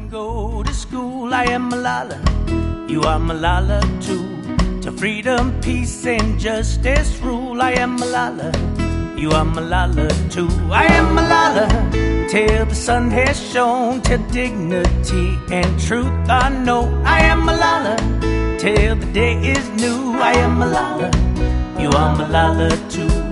go to school. I am Malala, you are Malala too. To freedom, peace, and justice rule. I am Malala, you are Malala too. I am Malala, till the sun has shone, till dignity and truth are known. I am Malala, till the day is new. I am Malala, you are Malala too.